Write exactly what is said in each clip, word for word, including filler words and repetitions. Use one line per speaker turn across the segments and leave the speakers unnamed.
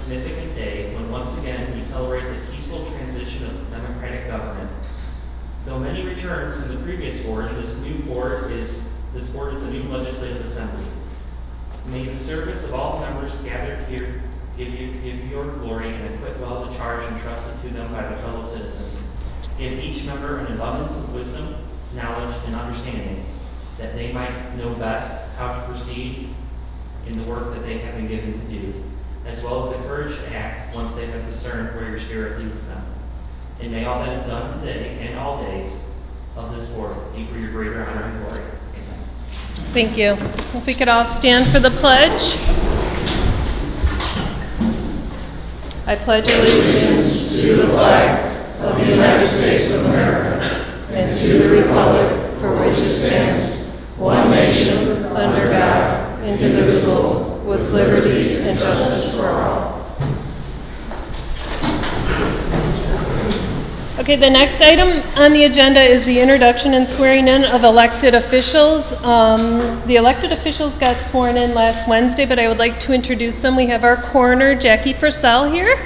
significant day when once again we celebrate the peaceful transition of democratic government. Though many returned from the previous board, this new board is this board is a new legislative assembly. May the service of all members gathered here give you give you your glory and acquit well the charge entrusted to them by the fellow citizens. Give each member an abundance of wisdom, knowledge, and understanding, that they might know best how to proceed in the work that they have been given to do, as well as the courage to act once they have discerned where your spirit leads them. And may all that is done today and all days of this board be for your greater honor and glory. Amen.
Thank you. If we could all stand for the pledge. I pledge allegiance
to the flag of the United States of America and to the republic for which it stands, one nation, under God, indivisible, with liberty and justice for all.
Okay, the next item on the agenda is the introduction and swearing in of elected officials. Um, the elected officials got sworn in last Wednesday, but I would like to introduce them. We have our coroner, Jackie Purcell, here.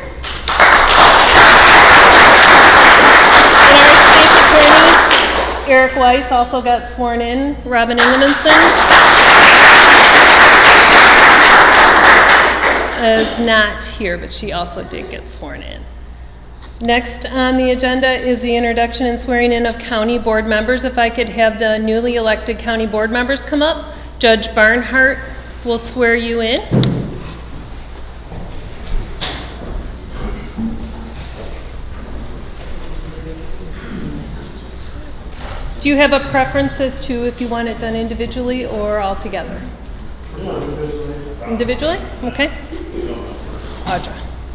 And our state's attorney, Eric Weiss, also got sworn in. Robin Ingemanson is not here, but she also did get sworn in. Next on the agenda is the introduction and swearing in of county board members. If I could have the newly elected county board members come up. Judge Barnhart will swear you in. Do you have a preference as to if you want it done individually or all together? Individually? Okay. Audra.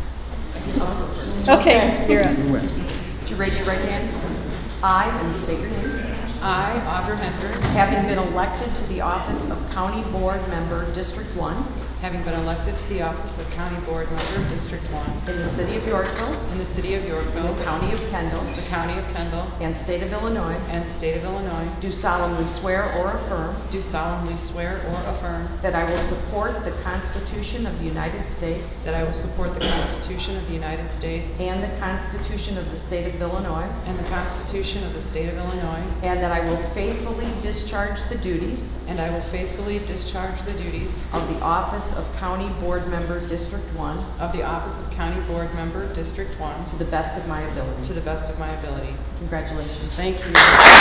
Okay, you're up.
Would you raise your right hand? I, and state your name.
I, Audra Hendricks,
Having been elected to the office of County Board Member, District one,
having been elected to the office of County Board Member, District one,
in the city of Yorkville,
in the city of Yorkville,
the county of Kendall,
the county of Kendall,
and state of Illinois,
and state of Illinois,
do solemnly swear or affirm
do solemnly swear or affirm
that I will support the Constitution of the United States
that I will support the Constitution of the United States
and the Constitution of the state of Illinois,
and the Constitution of the state of Illinois,
and that I will faithfully discharge the duties
and I will faithfully discharge the duties
of the office of County Board Member, District one,
of the office of County Board Member, District one,
to the best of my ability.
to the best of my ability.
Congratulations.
Thank you.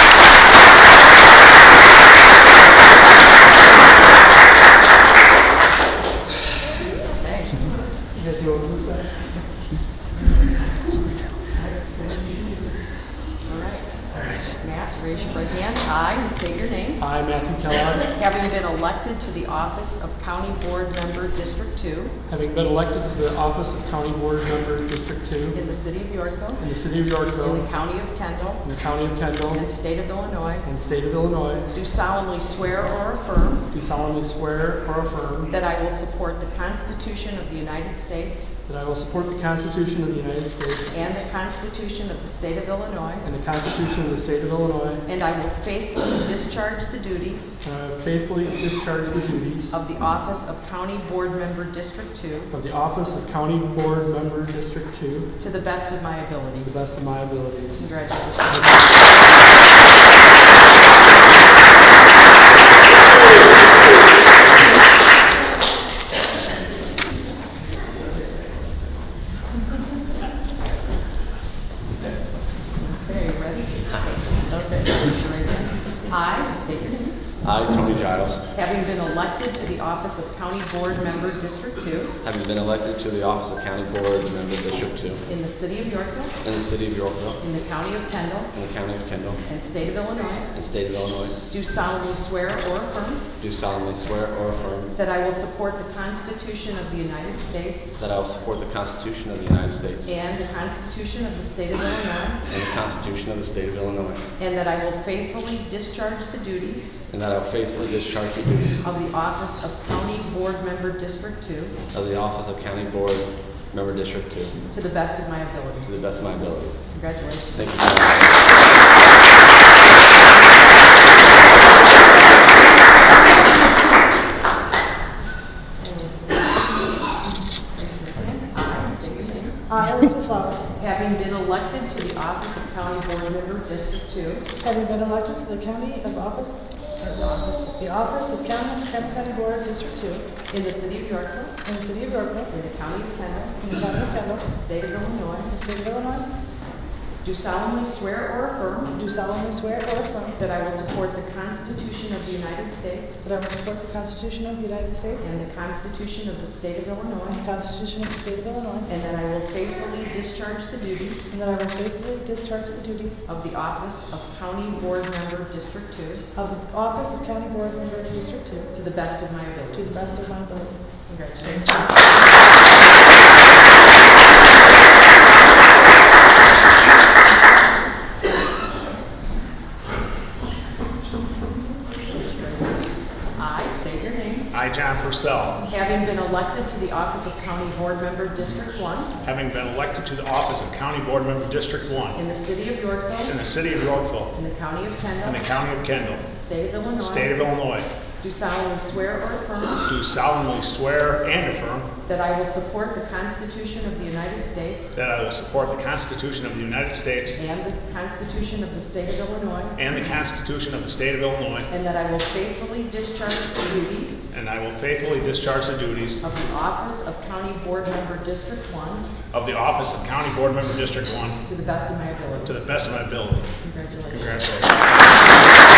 Matt, raise your right hand. I, and state your name.
I, Matthew Kellogg,
Having been elected to the office of County Board Member, District two,
having been elected to the office of County Board Member, District two,
in the city of Yorkville,
in the city of
in
Yorkville,
the county of Kendall,
in the county of Kendall,
and state of Illinois,
and state of Illinois,
do solemnly swear or affirm
do solemnly swear or affirm
that I will support the Constitution of the United States
that I will support the Constitution of the United States
and the Constitution of the state of Illinois,
and the Constitution of the state of Illinois,
and I will faithfully discharge the duties
and I will faithfully discharge the duties
of the office of County Board Member, District two,
of the office of County Board Member, District two,
to the best of my ability.
to the best of my abilities.
Congratulations. Okay, you ready? Okay, raise your right hand. I, and state your name.
I, Tony Giles,
Having been elected to the office of County Board Member, District two,
having been elected to the office of County Board Member, District two,
in the city of Yorkville,
in the city of Yorkville,
in the county of Kendall,
in the county of Kendall,
and state of Illinois,
and state of Illinois,
do solemnly swear or affirm
do solemnly swear or affirm
that I will support the Constitution of the United States
that I will support the Constitution of the United States
and the Constitution of the state of Illinois,
and the Constitution of the state of Illinois,
and that I will faithfully discharge the duties
and that I will faithfully discharge the duties
of the office of County Board Member, District two,
of the office of County Board Member, District two,
to the best of my ability.
to the best of my abilities.
Congratulations.
Thank you very much.
I,
to the county of office, or the office, the office of county, Kent County Board, District Two,
in the city of Yorkville,
in the city of Yorkville,
in the county of Kendall,
in the county of Kendall,
state of Illinois,
in the state of Illinois,
do solemnly swear or affirm
do solemnly swear or affirm
that I will support the Constitution of the United States
that I will support the Constitution of the United States
and the Constitution of the state of
and
Illinois,
the Constitution of the state of Illinois,
and that I will faithfully discharge the duties
and that I will faithfully discharge the duties
of the office of County Board Member, District Two,
of the office of County Board Member, District Two,
to the best of my
to
ability.
the best of my ability.
Congratulations. I state your name.
I, John Purcell,
Having been elected to the office of County Board Member, District One,
having been elected to the office of County Board Member District One
in the city of
in
Yorkville,
the city of Yorkville,
in the county of
in the
Kendall,
county of Kendall,
state of Illinois,
state of Illinois,
do solemnly swear or affirm
do solemnly swear and affirm
that I will support the Constitution of the United States
that I will support the Constitution of the United States
and the Constitution of the state of Illinois,
and the Constitution of the state of Illinois,
and that I will faithfully discharge the duties
and I will faithfully discharge the duties
of the office of County Board Member, District One,
of the office of County Board Member District One
to the best of my
to
ability.
the best of my ability.
Congratulations.
Congratulations.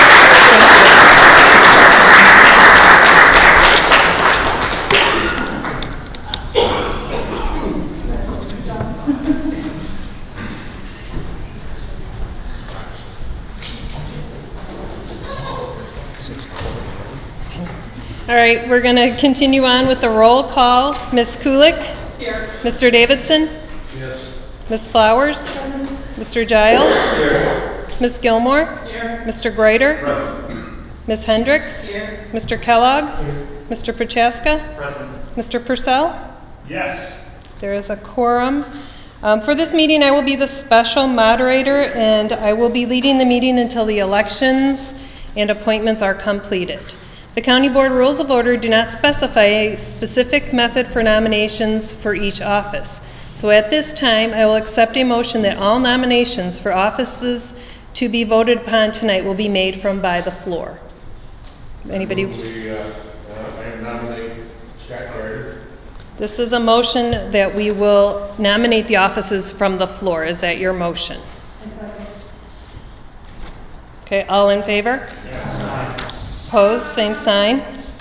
All right, we're going to continue on with the roll call. Miz Kulik? Here. Mister Davidson?
Yes.
Miz Flowers? Mister Giles? Here. Miz Gilmore? Here. Mister Greider?
Present.
Miz Hendricks? Here. Mister Kellogg? Here. Mister Prochaska?
Present.
Mister Purcell?
Yes.
There is a quorum. Um, for this meeting, I will be the special moderator, and I will be leading the meeting until the elections and appointments are completed. The County Board Rules of Order do not specify a specific method for nominations for each office. So at this time, I will accept a motion that all nominations for offices to be voted upon tonight will be made from by the floor. Anybody?
We, uh, uh, I nominate Scott Carter.
This is a motion that we will nominate the offices from the floor. Is that your motion? Okay, all in favor?
Yes.
Opposed, same sign.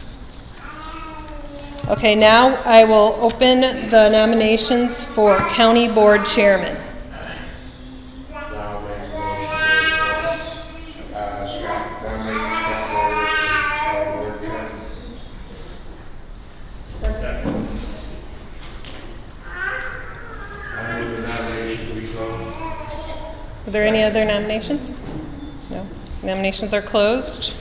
Okay, now I will open the nominations for County Board Chairman.
Now make a motion to, uh, Scott, nominate Scott Carter as board chairman.
Second.
I move the nomination to be closed.
Are there any other nominations? No. Nominations are closed.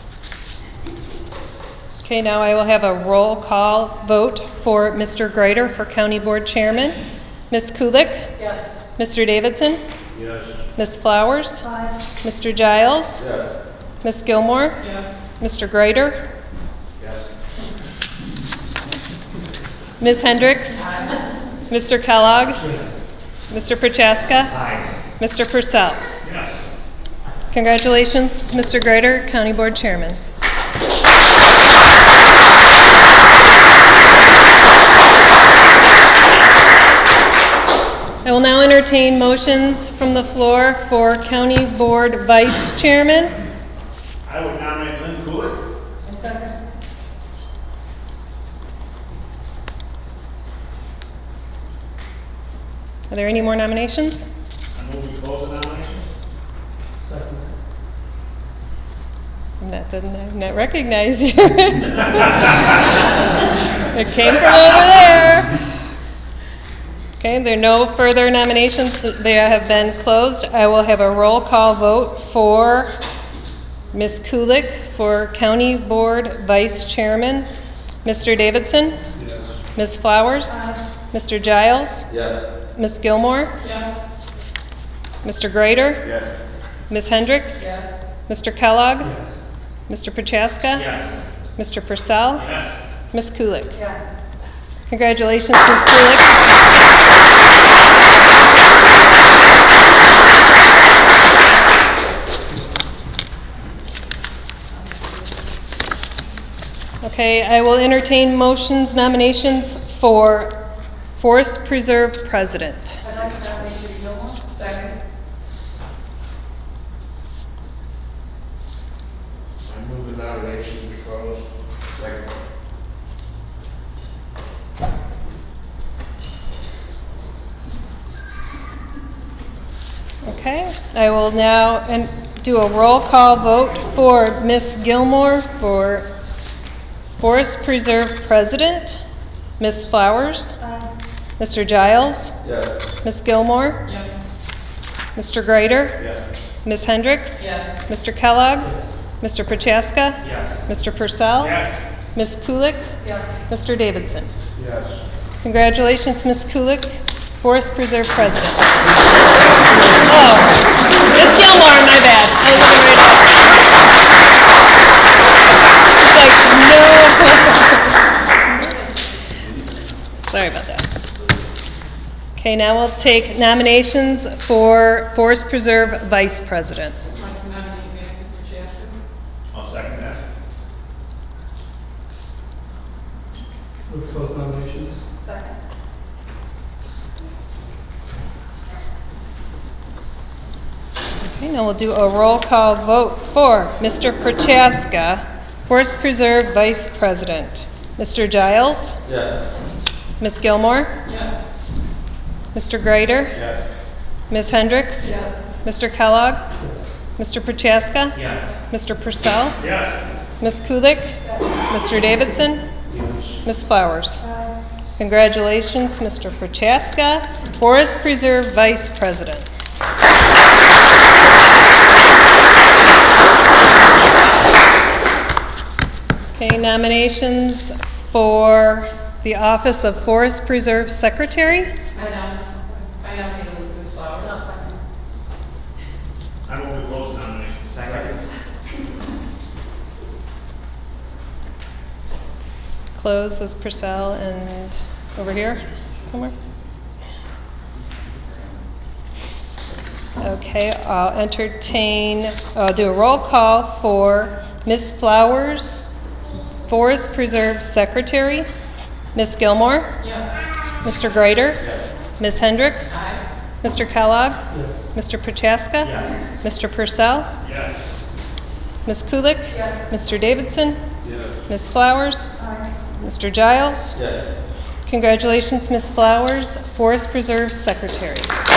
Okay, now I will have a roll call vote for Mister Greider for County Board Chairman. Miz Kulik?
Yes.
Mister Davidson?
Yes.
Miz Flowers?
Aye.
Mister Giles?
Yes.
Miz Gilmore?
Yes.
Mister Greider?
Yes.
Miz Hendricks? Mister Kellogg? Mister Prochaska?
Aye.
Mister Purcell?
Yes.
Congratulations, Mister Greider, County Board Chairman. I will now entertain motions from the floor for County Board Vice Chairman.
I would nominate Lynn Kulik.
A second.
Are there any more nominations?
I move we close the nomination.
Second.
I'm not, didn't not recognize you. It came from over there. Okay, there are no further nominations. They have been closed. I will have a roll call vote for Miz Kulik for County Board Vice Chairman. Mister Davidson?
Yes.
Miz Flowers?
Aye.
Mister Giles?
Yes.
Miz Gilmore?
Yes.
Mister Greider?
Yes.
Miz Hendricks?
Yes.
Mister Kellogg?
Yes.
Mister Prochaska?
Yes.
Mister Purcell?
Yes.
Miz Kulik?
Yes.
Congratulations, Miz Kulik. Okay, I will entertain motions, nominations for Forest Preserve President.
I'd like to nominate Judy Gilmore. Second.
I move the nominations be closed. Second.
Okay, I will now and do a roll call vote for Miss Gilmore for Forest Preserve President. Miss Flowers? Mister Giles?
Yes.
Miss Gilmore?
Yes.
Mister Greider?
Yes.
Miss Hendricks?
Yes.
Mister Kellogg? Mister Prochaska?
Yes.
Mister Purcell?
Yes.
Miss Kulik?
Yes.
Mister Davidson?
Yes.
Congratulations, Miss Kulik, Forest Preserve President. Oh, Miss Gilmore, my bad. I was looking right at It's like, no. Sorry about that. Okay, now we'll take nominations for Forest Preserve Vice President.
I'd like to nominate Matthew Prochaska.
I'll second that.
Move to close nominations.
Second.
Okay, now we'll do a roll call vote for Mister Prochaska, Forest Preserve Vice President. Mister Giles?
Yes.
Miss Gilmore?
Yes.
Mister Greider?
Yes.
Miss Hendricks?
Yes.
Mister Kellogg?
Yes.
Mister Prochaska?
Yes.
Mister Purcell?
Yes.
Miss Kulik? Mister Davidson?
Yes.
Miss Flowers? Congratulations, Mister Prochaska, Forest Preserve Vice President. Okay, nominations for the office of Forest Preserve Secretary.
I nominate, I nominate Elizabeth Flowers. No, second.
I move to close the nomination.
Second.
Close was Purcell and over here somewhere. Okay, I'll entertain, I'll do a roll call for Miss Flowers, Forest Preserve Secretary. Miss Gilmore?
Yes.
Mister Greider? Miss Hendricks?
Aye.
Mister Kellogg?
Yes.
Mister Prochaska?
Yes.
Mister Purcell?
Yes.
Miss Kulik?
Yes.
Mister Davidson?
Yes.
Miss Flowers? Mister Giles?
Yes.
Congratulations, Miss Flowers, Forest Preserve Secretary.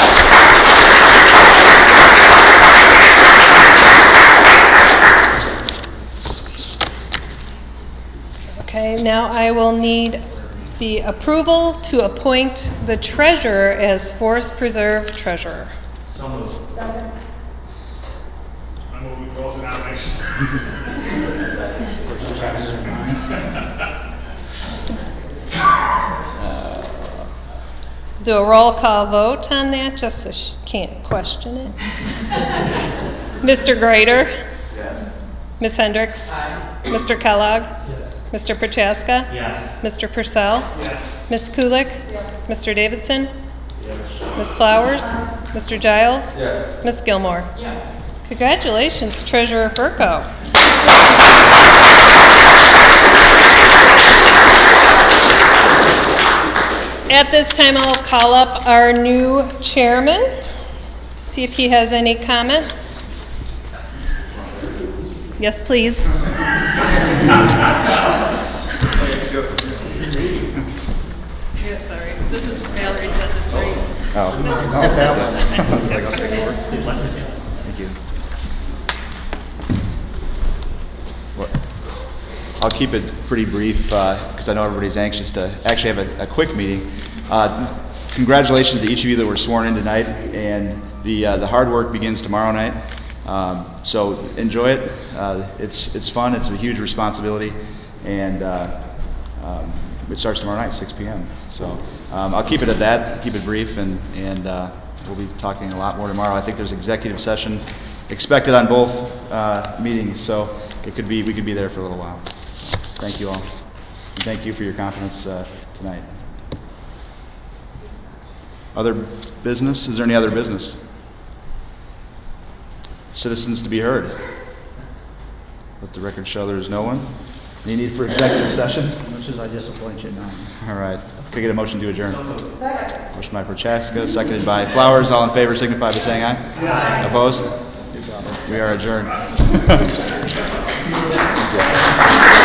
Okay, now I will need the approval to appoint the treasurer as Forest Preserve Treasurer.
So moved.
I move to close the nominations.
Do a roll call vote on that, just so she can't question it. Mister Greider?
Yes.
Miss Hendricks?
Aye.
Mister Kellogg?
Yes.
Mister Prochaska?
Yes.
Mister Purcell?
Yes.
Miss Kulik?
Yes.
Mister Davidson?
Yes.
Miss Flowers? Mister Giles?
Yes.
Miss Gilmore?
Yes.
Congratulations, Treasurer Furco. At this time, I'll call up our new chairman to see if he has any comments. Yes, please. Yeah, sorry. This is Valerie set this straight.
Oh, not that one. Thank you. Well, I'll keep it pretty brief because I know everybody's anxious to actually have a, a quick meeting. Uh, congratulations to each of you that were sworn in tonight, and the uh, the hard work begins tomorrow night. Um, so enjoy it. Uh, it's it's fun. It's a huge responsibility, and uh, um, it starts tomorrow night, six p.m. So um, I'll keep it at that. Keep it brief, and and uh, we'll be talking a lot more tomorrow. I think there's executive session expected on both uh, meetings, so it could be we could be there for a little while. So thank you all, and thank you for your confidence uh, tonight. Other business? Is there any other business? Citizens to be heard. Let the record show there is no one. Any need for executive session?
Much as I disappoint you now.
All right. Can I get a motion to adjourn? Motion by Prochaska, seconded by Flowers. All in favor signify by saying aye. Aye. Opposed? We are adjourned. Thank you.